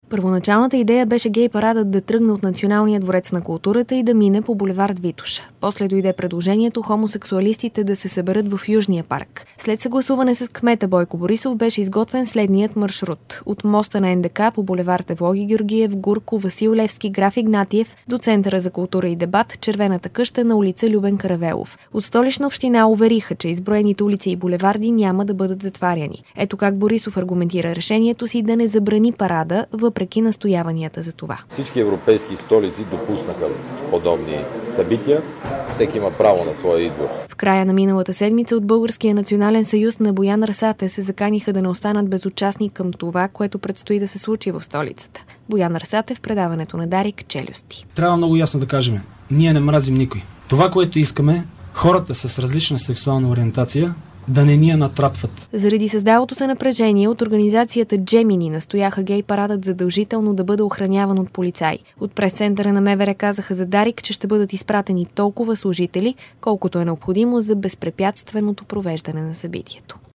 Първоначалната идея беше гей парадът да тръгне от Националния дворец на културата и да мине по булевард Витоша. После дойде предложението хомосексуалистите да се съберат в Южния парк. След съгласуване с кмета Бойко Борисов беше изготвен следният маршрут. От моста на НДК по булевард Евлоги Георгиев, Гурко, Васил Левски, Граф Игнатиев до Центъра за култура и дебат, Червената къща на улица Любен Каравелов. От Столична община увериха, че изброените улици и булеварди няма да бъдат затваряни. Ето как Борисов аргументира решението си да не забрани парада, въпреки настояванията за това. Всички европейски столици допуснаха подобни събития. Всеки има право на своя избор. В края на миналата седмица от Българския национален съюз на Боян Арсате се заканиха да не останат безучастни към това, което предстои да се случи в столицата. Боян Арсате в предаването на Дарик Челюсти. Трябва много ясно да кажем, ние не мразим никой. Това, което искаме, хората с различна сексуална ориентация да не ни я натрапват. Заради създалото се напрежение от организацията Джемини настояха гей парадът задължително да бъде охраняван от полицаи. От прес-центъра на МВР казаха за Дарик, че ще бъдат изпратени толкова служители, колкото е необходимо за безпрепятственото провеждане на събитието.